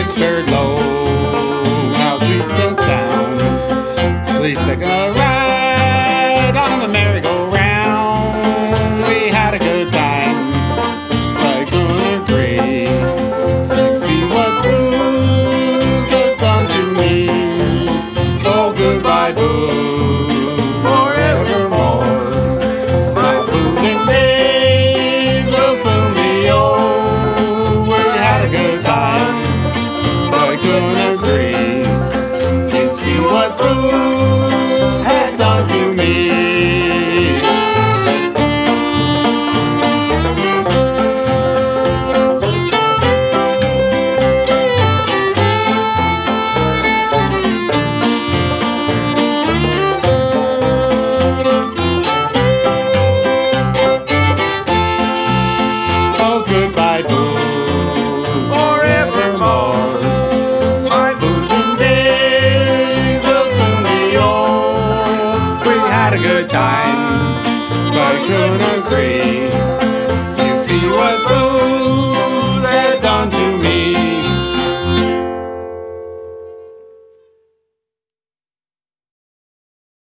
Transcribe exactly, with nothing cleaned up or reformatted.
whispered low, how sweet the sound. Please take a ride on the merry-go-round. We had a good time, I couldn't agree. See what booze has done to me. Oh, goodbye, booze, forevermore. My boozing days will soon be over. We had a good time, I couldn't agree. You see what booze had done to me. Oh, goodbye, booze, forevermore. My boozing days will soon be over. We had a good time, but I couldn't agree. You see what booze